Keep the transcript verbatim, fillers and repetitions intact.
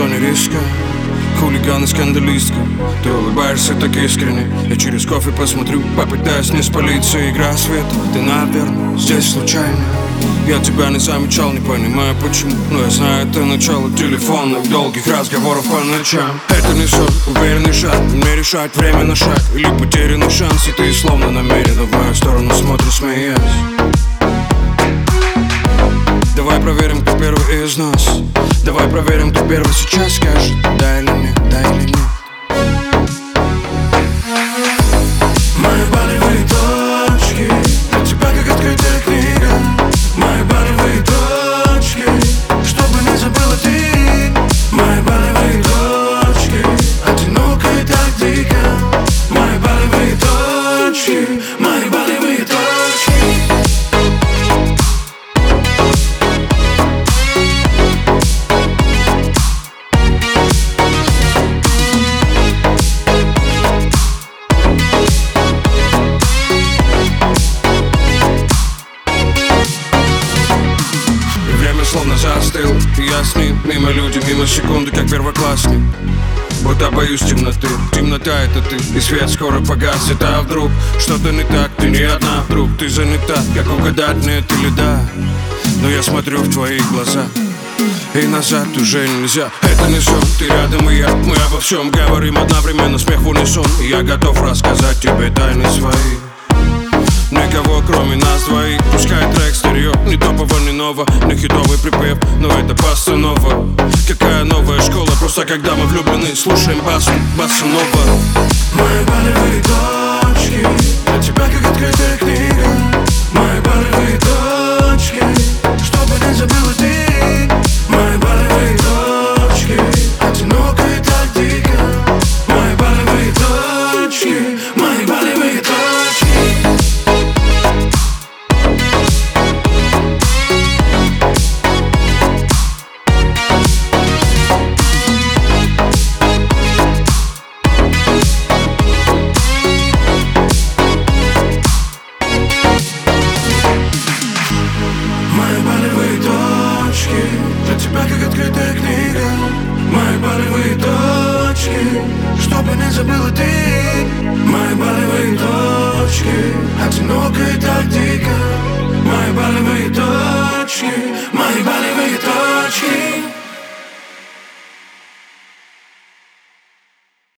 зоне риска. Хулиган и скандалистка, ты улыбаешься так искренне. Я через кофе посмотрю, попытаюсь не спалиться. Игра света, ты, наверное, здесь случайно. Я тебя не замечал, не понимаю почему, но я знаю, это начало телефонных долгих разговоров по ночам. Это не сон, уверенный шаг, мне решать время на шаг или потерянный шанс. И ты словно намеренно в мою сторону смотришь, смеясь. Давай проверим, кто первый из нас. Давай проверим, кто первый сейчас скажет да или нет, да или нет. Мои болевые точки для тебя как открытая книга. Мои болевые точки, чтобы не забыла ты. Мои болевые точки, одиноко и так дико. Мои болевые точки, мои болевые точки. Словно застыл, я с ним, мимо люди, мимо секунды, как первоклассник. Будто боюсь темноты, темнота это ты, и свет скоро погасит. А вдруг что-то не так, ты не одна, вдруг ты занята. Как угадать, нет или да? Но я смотрю в твои глаза, и назад уже нельзя. Это не сон, ты рядом и я, мы обо всем говорим одновременно, смех в унисон. И я готов рассказать тебе тайны свои. Никого кроме нас двоих. Пускай трек стерео, не топово, не ново, не хитовый припев, но это постанова. Какая новая школа, просто когда мы влюблены, слушаем басу, басу нова. Мои болевые точки для тебя как открытая книга. Мои болевые точки, чтобы не забыла ты. Мои болевые точки, одиноко и так дико. Мои болевые точки, мои болевые точки. Для тебя как открытая книга. Мои болевые точки, чтобы не забыла ты. Мои болевые точки, одиноко и так дико. Мои болевые точки, мои болевые точки.